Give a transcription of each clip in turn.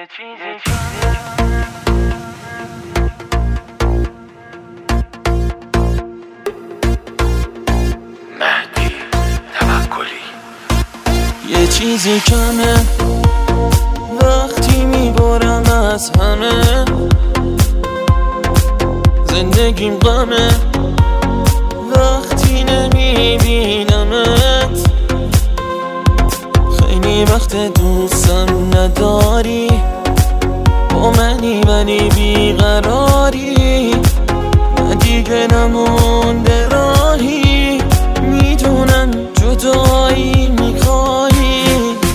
یه چیزی کمه وقتی میبارم از همه، زندگیم غمه وقتی نمیبینمت. خیلی وقت دوستم نداری، با منی ولی بیقراری، من دیگه نمونده راهی، میدونم جدایی میخوایی.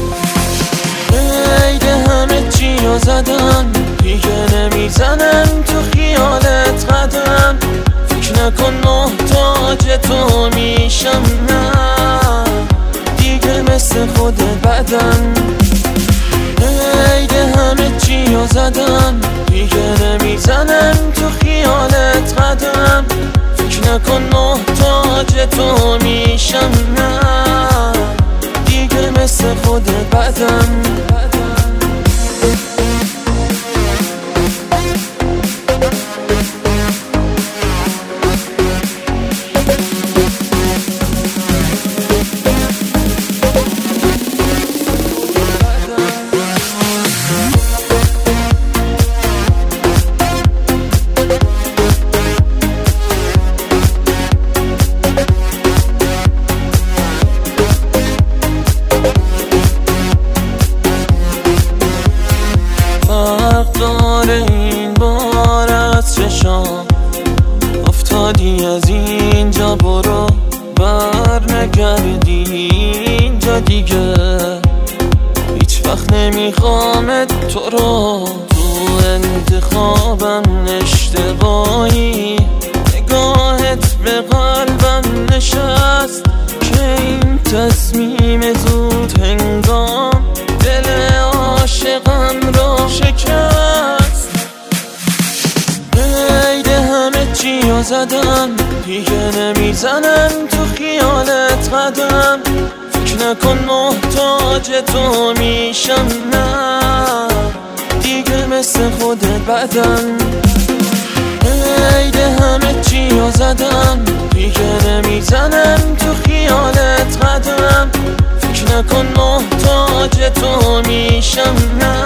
عید همه چیو زدم، دیگه نمیزنم تو خیالت قدم. فکر نکن محتاج تو میشم، نه دیگه مثل خودت بدم. عید همه چیو زدم، دیگه نمیزنم تو خیالت قدم. فکر نکن محتاج تو میشم، نه دیگه مثل خودت بدم. این بار از چشام افتادی، از اینجا برو بر نگردی اینجا دیگه. هیچ وقت نمیخوامت تو رو، تو انتخابم اشتباهی. نگاهت به قلبم نشست که این تصمیم زود هنگام دل عاشقم رو شکست. عید همه چیو زدم، دیگه نمیزنم تو خیالت قدم. فکر نکن محتاج تو میشم، نه دیگه مثل خودت بدم. عید همه چیو زدم، دیگه نمیزنم تو خیالت قدم. فکر نکن محتاج تو میشم، نه